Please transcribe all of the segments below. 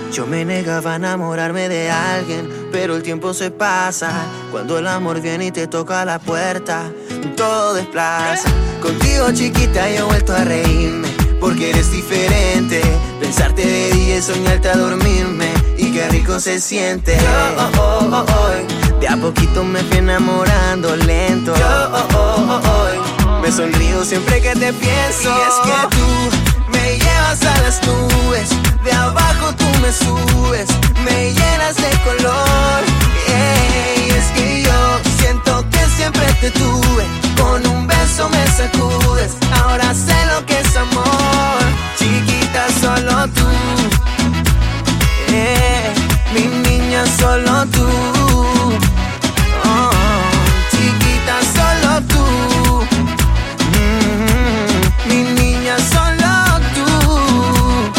Yo me negaba a enamorarme de alguien, pero el tiempo se pasa. Cuando el amor viene y te toca la puerta, todo desplaza. Contigo, chiquita, yo he vuelto a reírme, porque eres diferente. Pensarte de día y soñarte a dormirme, y qué rico se siente. De a poquito me fui enamorando lento. Me sonrío siempre que te pienso. Y es que tú me llevas a las nubes, de abajo tú me subes, me llenas de color. Y es que yo siento que siempre te tuve, con un beso me sacudes, ahora sé lo que es amor. Chiquita, solo tú, mi niña, solo tú. Chiquita, solo tú, mi niña, solo tú.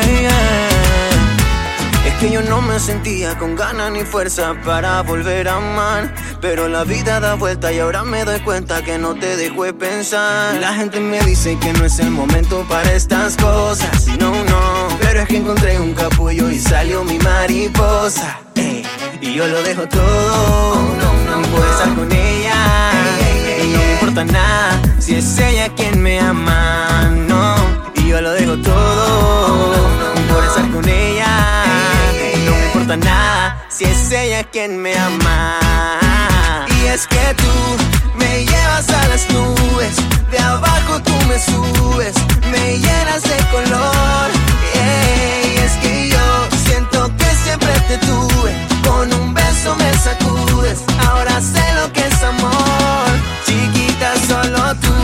Es que yo no me sentía con ganas ni fuerza para volver a amar, pero la vida da vuelta y ahora me doy cuenta que no te dejo de pensar. La gente me dice que no es el momento para estas cosas, no, pero es que encontré un capullo y salió mi mariposa. Y yo lo dejo todo, no puedo estar con ella, y no me importa nada si es ella quien me ama, no. Y yo lo dejo todo, por estar con ella, y no me importa nada si es ella quien me ama. Y es que tú me llevas a las nubes, de abajo tú me subes, me llenas de color. Y es que yo siento que siempre te tuve, con un beso me sacudes, ahora sé lo que es amor. Chiquita, solo tú,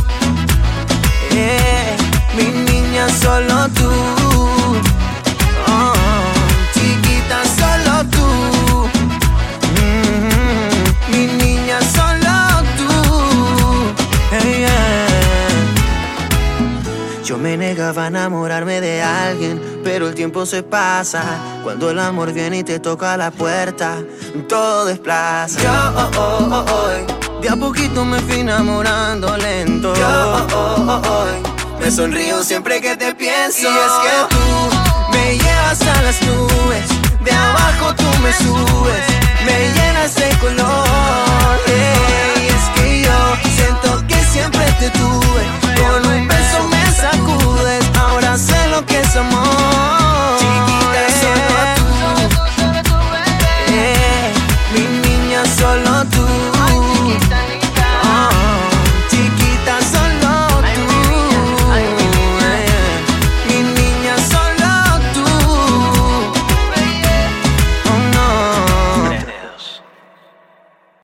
mi niña, solo tú. Chiquita, solo tú, mi niña, solo tú. Yo me negaba a enamorarme de alguien, pero el tiempo se pasa. Cuando el amor viene y te toca la puerta, todo desplaza. De a poquito me fui enamorando lento. Me sonrío siempre que te pienso. Y es que tú me llevas a las nubes, de abajo tú me subes, me llenas de color.